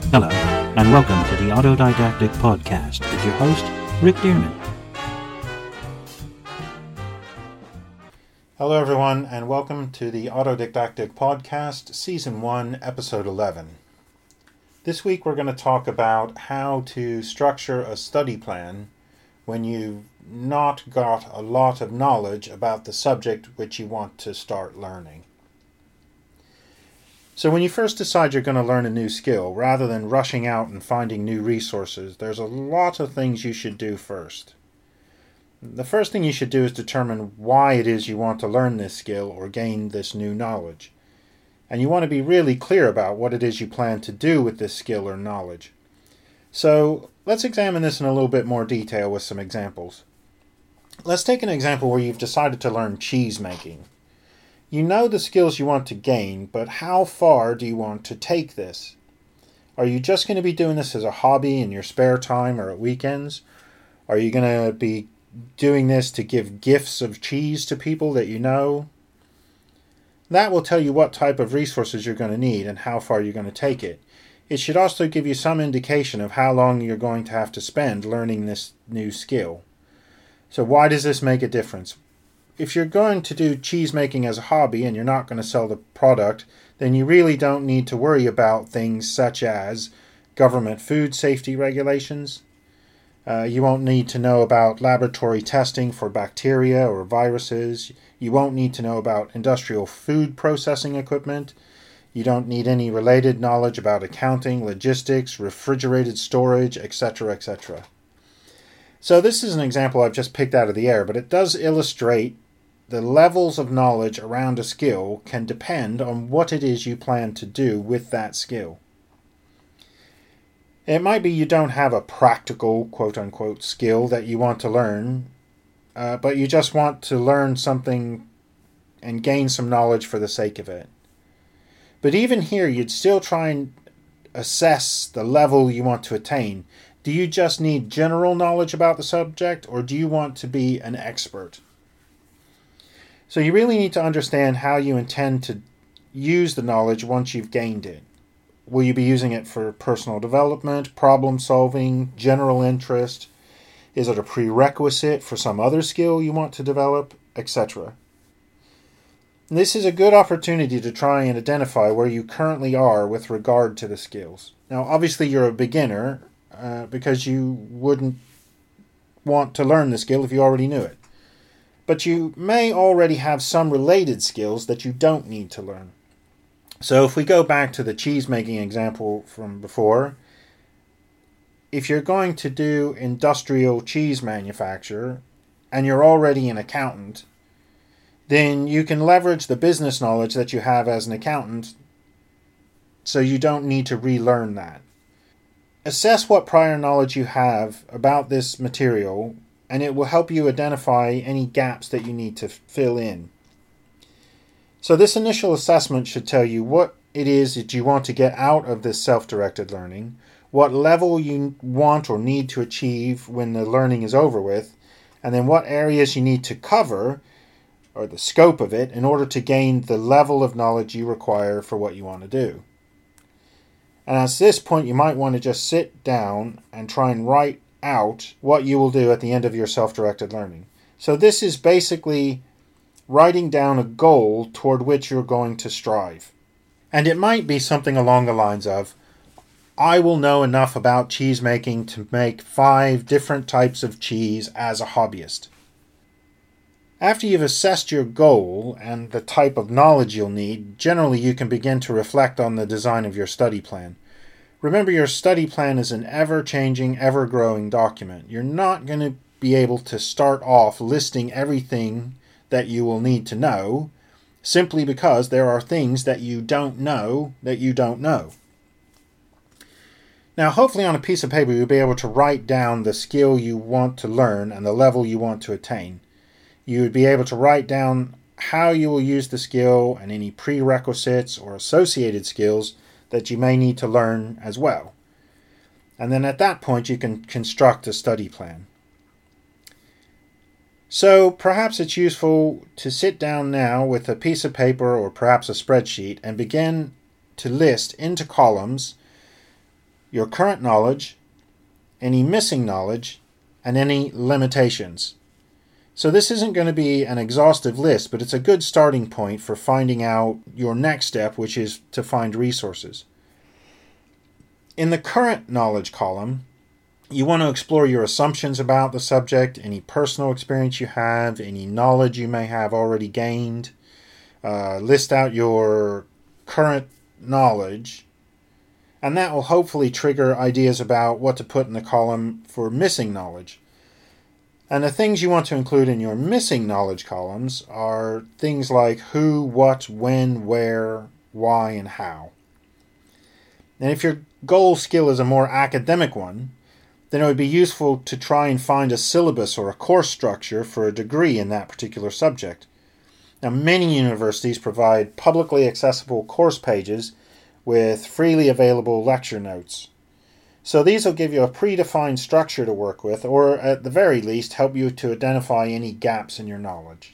Hello, and welcome to the Autodidactic Podcast with your host, Rick Dearman. Hello everyone, and welcome to the Autodidactic Podcast, Season 1, Episode 11. This week we're going to talk about how to structure a study plan when you've not got a lot of knowledge about the subject which you want to start learning. So when you first decide you're going to learn a new skill, rather than rushing out and finding new resources, there's a lot of things you should do first. The first thing you should do is determine why it is you want to learn this skill or gain this new knowledge. And you want to be really clear about what it is you plan to do with this skill or knowledge. So let's examine this in a little bit more detail with some examples. Let's take an example where you've decided to learn cheese making. You know the skills you want to gain, but how far do you want to take this? Are you just going to be doing this as a hobby in your spare time or at weekends? Are you going to be doing this to give gifts of cheese to people that you know? That will tell you what type of resources you're going to need and how far you're going to take it. It should also give you some indication of how long you're going to have to spend learning this new skill. So why does this make a difference? If you're going to do cheese making as a hobby and you're not going to sell the product, then you really don't need to worry about things such as government food safety regulations. You won't need to know about laboratory testing for bacteria or viruses. You won't need to know about industrial food processing equipment. You don't need any related knowledge about accounting, logistics, refrigerated storage, etc., etc. So this is an example I've just picked out of the air, but it does illustrate the levels of knowledge around a skill can depend on what it is you plan to do with that skill. It might be you don't have a practical, quote-unquote, skill that you want to learn, but you just want to learn something and gain some knowledge for the sake of it. But even here, you'd still try and assess the level you want to attain. Do you just need general knowledge about the subject, or do you want to be an expert? So you really need to understand how you intend to use the knowledge once you've gained it. Will you be using it for personal development, problem solving, general interest? Is it a prerequisite for some other skill you want to develop, etc.? This is a good opportunity to try and identify where you currently are with regard to the skills. Now, obviously you're a beginner because you wouldn't want to learn the skill if you already knew it. But you may already have some related skills that you don't need to learn. So if we go back to the cheese making example from before, if you're going to do industrial cheese manufacture and you're already an accountant, then you can leverage the business knowledge that you have as an accountant so you don't need to relearn that. Assess what prior knowledge you have about this material, and it will help you identify any gaps that you need to fill in. So this initial assessment should tell you what it is that you want to get out of this self-directed learning, what level you want or need to achieve when the learning is over with, and then what areas you need to cover, or the scope of it, in order to gain the level of knowledge you require for what you want to do. And at this point, you might want to just sit down and try and write out what you will do at the end of your self-directed learning. So this is basically writing down a goal toward which you're going to strive. And it might be something along the lines of, I will know enough about cheese making to make 5 different types of cheese as a hobbyist. After you've assessed your goal and the type of knowledge you'll need, generally you can begin to reflect on the design of your study plan. Remember, your study plan is an ever-changing, ever-growing document. You're not going to be able to start off listing everything that you will need to know, simply because there are things that you don't know that you don't know. Now, hopefully on a piece of paper, you'll be able to write down the skill you want to learn and the level you want to attain. You would be able to write down how you will use the skill and any prerequisites or associated skills that you may need to learn as well. And then at that point, you can construct a study plan. So perhaps it's useful to sit down now with a piece of paper or perhaps a spreadsheet and begin to list into columns your current knowledge, any missing knowledge, and any limitations. So this isn't going to be an exhaustive list, but it's a good starting point for finding out your next step, which is to find resources. In the current knowledge column, you want to explore your assumptions about the subject, any personal experience you have, any knowledge you may have already gained. List out your current knowledge, and that will hopefully trigger ideas about what to put in the column for missing knowledge. And the things you want to include in your missing knowledge columns are things like who, what, when, where, why, and how. And if your goal skill is a more academic one, then it would be useful to try and find a syllabus or a course structure for a degree in that particular subject. Now, many universities provide publicly accessible course pages with freely available lecture notes. So these will give you a predefined structure to work with, or at the very least help you to identify any gaps in your knowledge.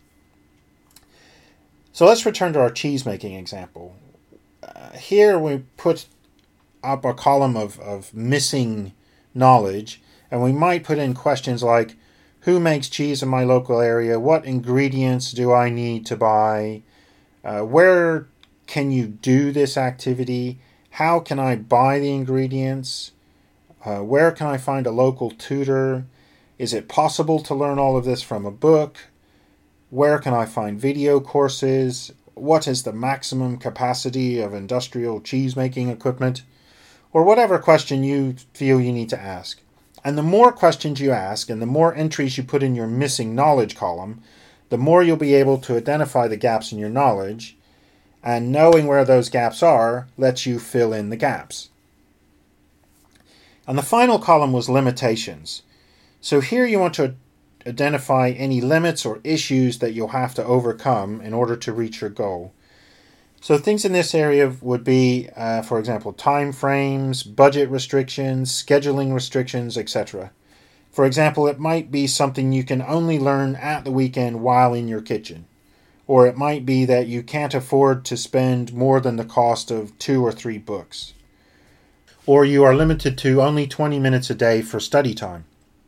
So let's return to our cheese making example. Here we put up a column of missing knowledge, and we might put in questions like, who makes cheese in my local area? What ingredients do I need to buy? Where can you do this activity? How can I buy the ingredients? Where can I find a local tutor? Is it possible to learn all of this from a book? Where can I find video courses? What is the maximum capacity of industrial cheese-making equipment? Or whatever question you feel you need to ask. And the more questions you ask and the more entries you put in your missing knowledge column, the more you'll be able to identify the gaps in your knowledge, and knowing where those gaps are lets you fill in the gaps. And the final column was limitations. So here you want to identify any limits or issues that you'll have to overcome in order to reach your goal. So things in this area would be, for example, time frames, budget restrictions, scheduling restrictions, etc. For example, it might be something you can only learn at the weekend while in your kitchen. Or it might be that you can't afford to spend more than the cost of 2 or 3 books. Or you are limited to only 20 minutes a day for study time.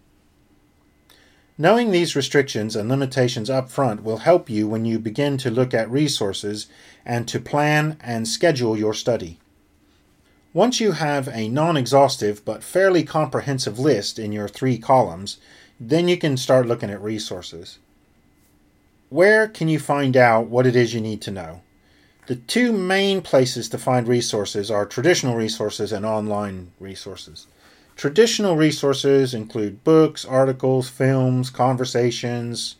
Knowing these restrictions and limitations up front will help you when you begin to look at resources and to plan and schedule your study. Once you have a non-exhaustive but fairly comprehensive list in your 3 columns, then you can start looking at resources. Where can you find out what it is you need to know? The 2 main places to find resources are traditional resources and online resources. Traditional resources include books, articles, films, conversations,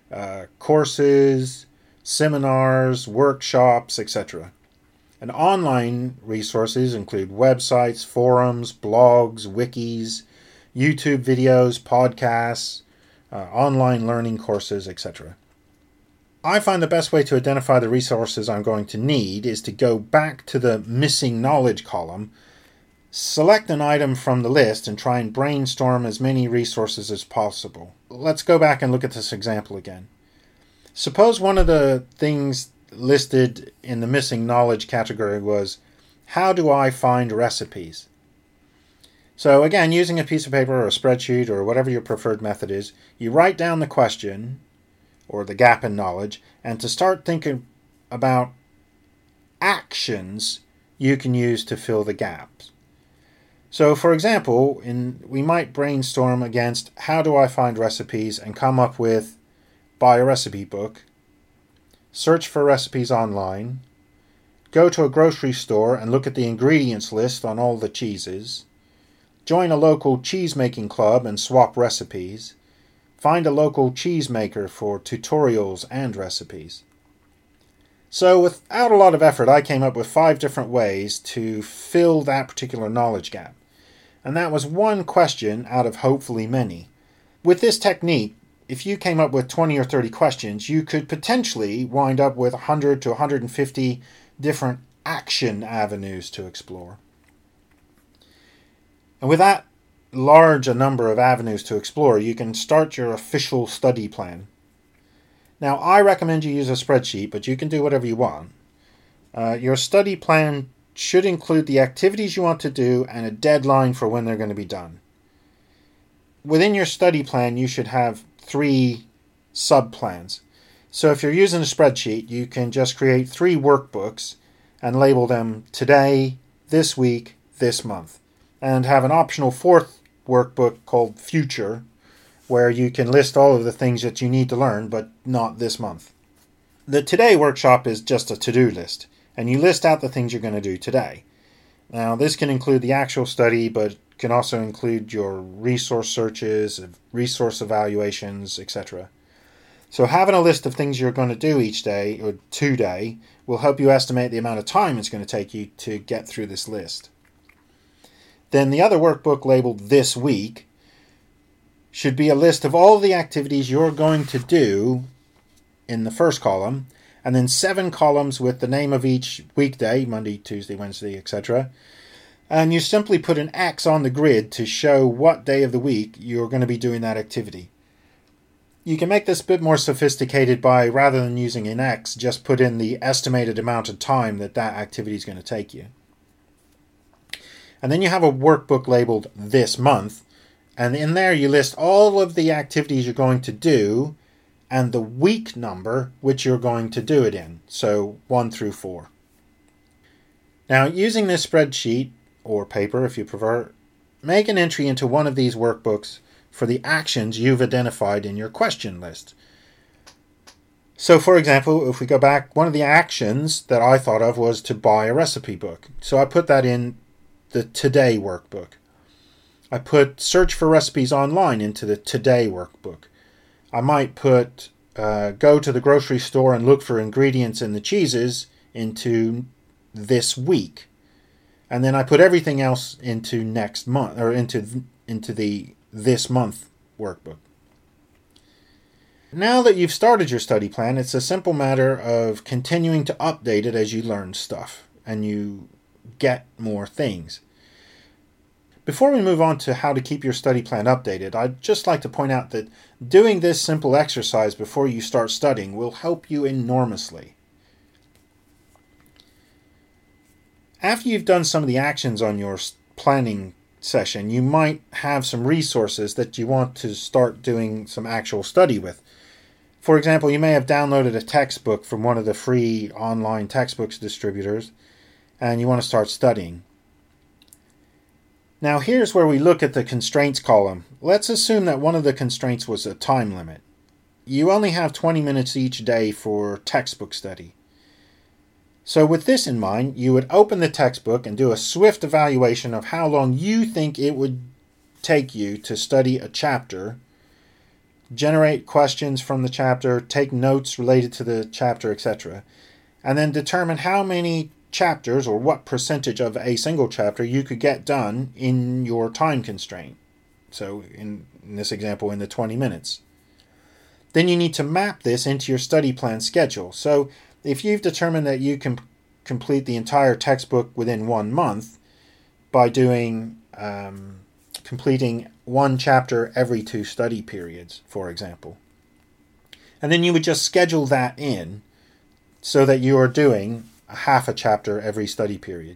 courses, seminars, workshops, etc. And online resources include websites, forums, blogs, wikis, YouTube videos, podcasts, online learning courses, etc. I find the best way to identify the resources I'm going to need is to go back to the missing knowledge column, select an item from the list, and try and brainstorm as many resources as possible. Let's go back and look at this example again. Suppose one of the things listed in the missing knowledge category was, how do I find recipes? So again, using a piece of paper or a spreadsheet or whatever your preferred method is, you write down the question or the gap in knowledge, and to start thinking about actions you can use to fill the gaps. So for example, we might brainstorm against how do I find recipes and come up with buy a recipe book, search for recipes online, go to a grocery store and look at the ingredients list on all the cheeses, join a local cheese-making club and swap recipes, find a local cheesemaker for tutorials and recipes. So without a lot of effort, I came up with 5 different ways to fill that particular knowledge gap. And that was one question out of hopefully many. With this technique, if you came up with 20 or 30 questions, you could potentially wind up with 100 to 150 different action avenues to explore. And with that large a number of avenues to explore, you can start your official study plan. Now, I recommend you use a spreadsheet, but you can do whatever you want. Your study plan should include the activities you want to do and a deadline for when they're going to be done. Within your study plan, you should have 3 sub-plans. So if you're using a spreadsheet, you can just create 3 workbooks and label them today, this week, this month. And have an optional 4th workbook called Future, where you can list all of the things that you need to learn, but not this month. The Today workshop is just a to-do list, and you list out the things you're going to do today. Now, this can include the actual study, but can also include your resource searches, resource evaluations, etc. So having a list of things you're going to do each day, or today, will help you estimate the amount of time it's going to take you to get through this list. Then the other workbook labeled This Week should be a list of all the activities you're going to do in the first column, and then 7 columns with the name of each weekday, Monday, Tuesday, Wednesday, etc. And you simply put an X on the grid to show what day of the week you're going to be doing that activity. You can make this a bit more sophisticated by, rather than using an X, just put in the estimated amount of time that activity is going to take you. And then you have a workbook labeled This Month, and in there you list all of the activities you're going to do and the week number which you're going to do it in, so 1 through 4. Now, using this spreadsheet, or paper if you prefer, make an entry into one of these workbooks for the actions you've identified in your question list. So, for example, if we go back, one of the actions that I thought of was to buy a recipe book. So I put that in the Today workbook. I put search for recipes online into the Today workbook. I might put go to the grocery store and look for ingredients in the cheeses into This Week. And then I put everything else into next month, or into the This Month workbook. Now that you've started your study plan, it's a simple matter of continuing to update it as you learn stuff and you get more things. Before we move on to how to keep your study plan updated, I'd just like to point out that doing this simple exercise before you start studying will help you enormously. After you've done some of the actions on your planning session, you might have some resources that you want to start doing some actual study with. For example, you may have downloaded a textbook from one of the free online textbooks distributors, and you want to start studying. Now here's where we look at the constraints column. Let's assume that one of the constraints was a time limit. You only have 20 minutes each day for textbook study. So with this in mind, you would open the textbook and do a swift evaluation of how long you think it would take you to study a chapter, generate questions from the chapter, take notes related to the chapter, etc., and then determine how many chapters or what percentage of a single chapter you could get done in your time constraint. So in this example, in the 20 minutes. Then you need to map this into your study plan schedule. So if you've determined that you can complete the entire textbook within 1 month by doing completing 1 chapter every 2 study periods, for example. And then you would just schedule that in so that you are doing half a chapter every study period.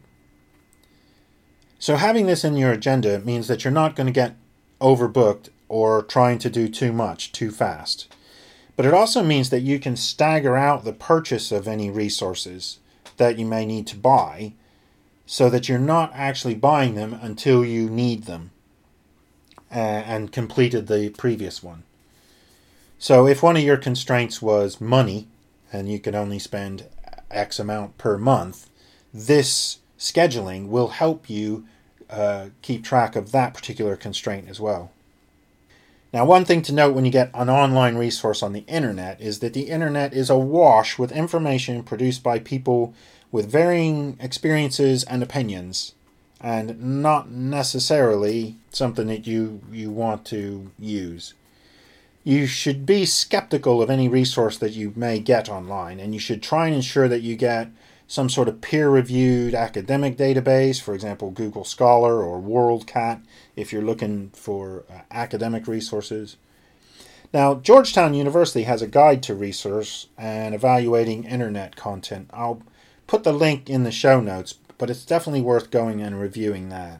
So having this in your agenda means that you're not going to get overbooked or trying to do too much too fast. But it also means that you can stagger out the purchase of any resources that you may need to buy so that you're not actually buying them until you need them and completed the previous one. So if one of your constraints was money and you could only spend X amount per month, this scheduling will help you keep track of that particular constraint as well. Now, one thing to note when you get an online resource on the internet is that the internet is awash with information produced by people with varying experiences and opinions, and not necessarily something that you want to use. You should be skeptical of any resource that you may get online, and you should try and ensure that you get some sort of peer-reviewed academic database, for example, Google Scholar or WorldCat, if you're looking for academic resources. Now, Georgetown University has a guide to research and evaluating internet content. I'll put the link in the show notes, but it's definitely worth going and reviewing that.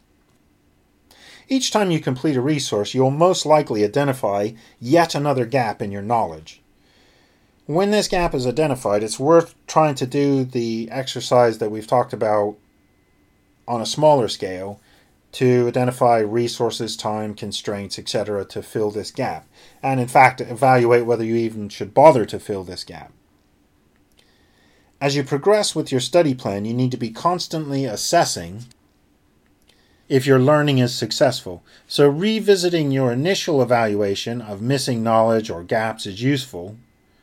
Each time you complete a resource, you'll most likely identify yet another gap in your knowledge. When this gap is identified, it's worth trying to do the exercise that we've talked about on a smaller scale to identify resources, time, constraints, etc. to fill this gap. And in fact, evaluate whether you even should bother to fill this gap. As you progress with your study plan, you need to be constantly assessing if your learning is successful. So revisiting your initial evaluation of missing knowledge or gaps is useful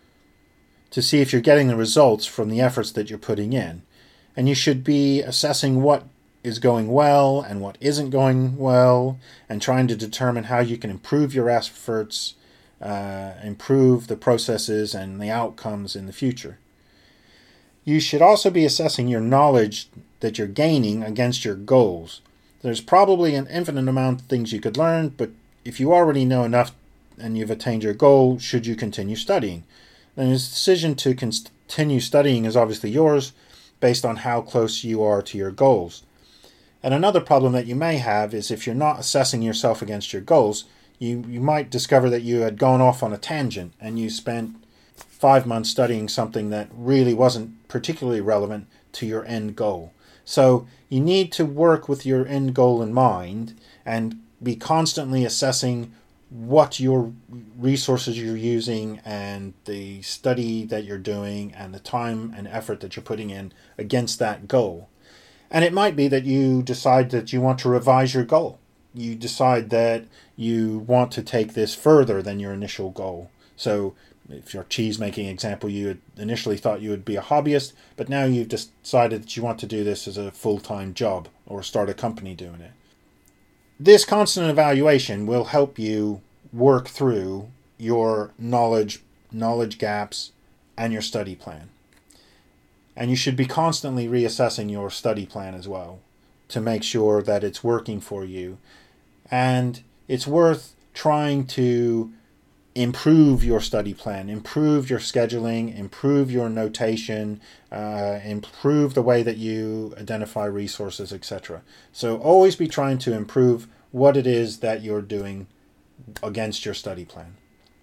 to see if you're getting the results from the efforts that you're putting in. And you should be assessing what is going well and what isn't going well, and trying to determine how you can improve your efforts, improve the processes and the outcomes in the future. You should also be assessing your knowledge that you're gaining against your goals. There's probably an infinite amount of things you could learn, but if you already know enough and you've attained your goal, should you continue studying? Then the decision to continue studying is obviously yours, based on how close you are to your goals. And another problem that you may have is if you're not assessing yourself against your goals, you might discover that you had gone off on a tangent and you spent 5 months studying something that really wasn't particularly relevant to your end goal. So you need to work with your end goal in mind and be constantly assessing what your resources you're using and the study that you're doing and the time and effort that you're putting in against that goal. And it might be that you decide that you want to revise your goal. You decide that you want to take this further than your initial goal. So if your cheese making example, you had initially thought you would be a hobbyist, but now you've decided that you want to do this as a full-time job or start a company doing it. This constant evaluation will help you work through your knowledge gaps and your study plan. And you should be constantly reassessing your study plan as well to make sure that it's working for you. And it's worth trying to improve your study plan, improve your scheduling, improve your notation, improve the way that you identify resources, etc. So always be trying to improve what it is that you're doing against your study plan.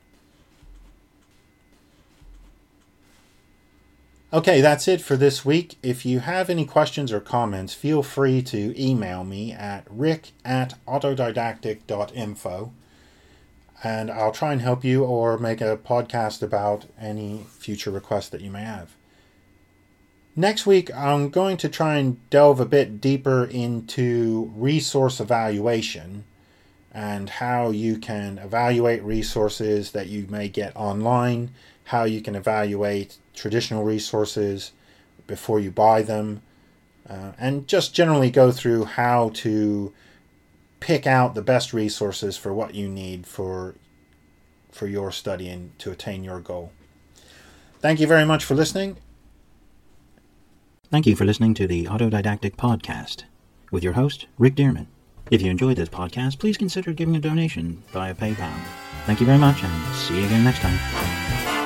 Okay, that's it for this week. If you have any questions or comments, feel free to email me at rick@autodidactic.info. And I'll try and help you or make a podcast about any future requests that you may have. Next week, I'm going to try and delve a bit deeper into resource evaluation and how you can evaluate resources that you may get online, how you can evaluate traditional resources before you buy them, and just generally go through how to pick out the best resources for what you need for your study and to attain your goal. Thank you very much for listening. Thank you for listening to the Autodidactic Podcast with your host, Rick Dearman. If you enjoyed this podcast, please consider giving a donation via PayPal. Thank you very much, and see you again next time.